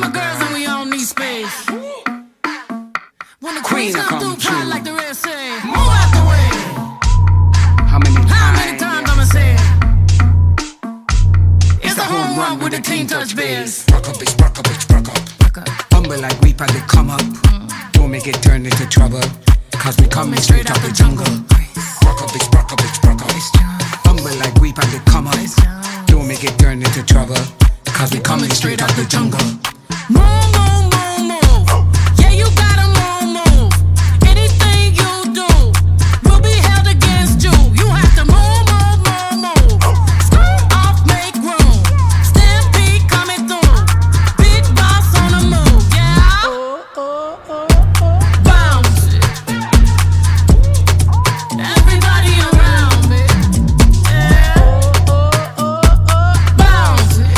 my girls and we all need space. When the queens come through, cry like the rest say, move out the way. How many times I'ma say it? It's a home run with the team touch bears. Rock up, bitch, rock up, bitch, rock up. Humble like we probably come up. Don't make it turn into trouble, cause we coming straight out the jungle. Rock up, bitch, rock up, bitch, rock up. Humble like we probably come up. Don't make it turn into trouble, cause we coming straight out the jungle. Move, move, move, move. Yeah, you gotta move, move. Anything you do will be held against you. You have to move, move, move, move. Scoot off, make room. Stampede coming through. Big boss on the move, yeah. Bounce it. Everybody around me. Yeah. Bounce it.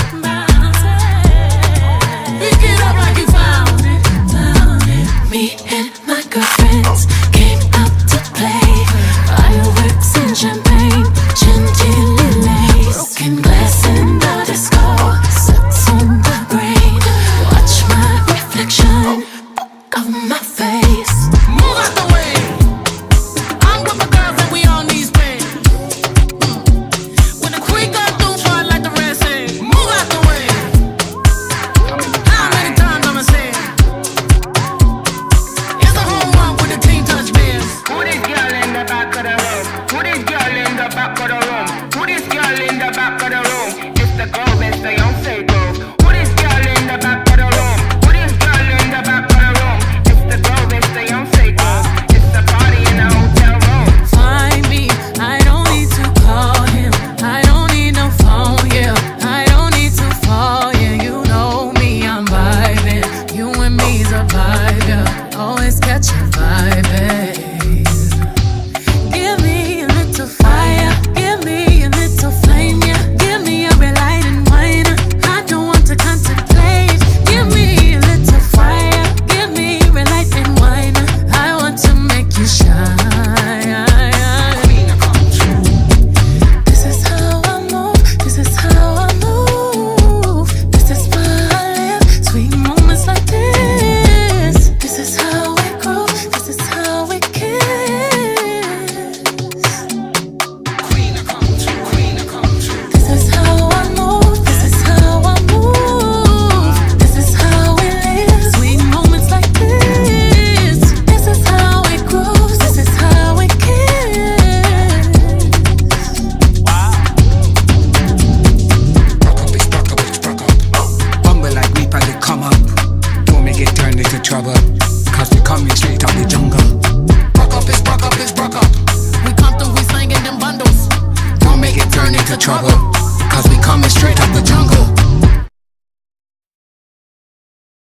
Pick it up like you found it. Me and my girlfriends came out to play. Fireworks and champagne, chantilly lace, broken glass in the disco, sex on the brain. Watch my reflection of my face. Move out the way. I'm with my girls and we all need space. When the queen come through, fight like the rest say, move out the way. How many times I'ma say it? It's a home run with the team touch bears. Who this girl in the back of the room? Who this girl in the back of the room? Who this girl in the back of the room? It's the girl, it's the Beyonce girl. Who this girl in the back of the room? Who this girl in the back of the room? It's the girl, it's the Beyonce girl. It's the party in the hotel room. Find me, I don't need to call him. I don't need no phone, yeah. I don't need to fall, yeah. You know me, I'm vibing. You and me's a vibe, yeah. Always catch a vibe, babe. Give me a little fire, give me a little flame, yeah. Give me a red light and wine. I don't want to contemplate. Give me a little fire, give me a red light and wine. I want to make you shine. This is how I move, this is how I move. This is why I live, sweet moments like this. This is how we grow, this is how we kiss. This is how I move, this is how I move. This is how we live, sweet moments like this. This is how it grows, this is how we kiss. Humble like we probably come up. Don't make it turn into trouble, cause we coming straight out the jungle. Rock up, bitch, rock up, bitch, rock up. We come through, we slinging them bundles. Don't make it turn into trouble, cause we coming straight out the jungle.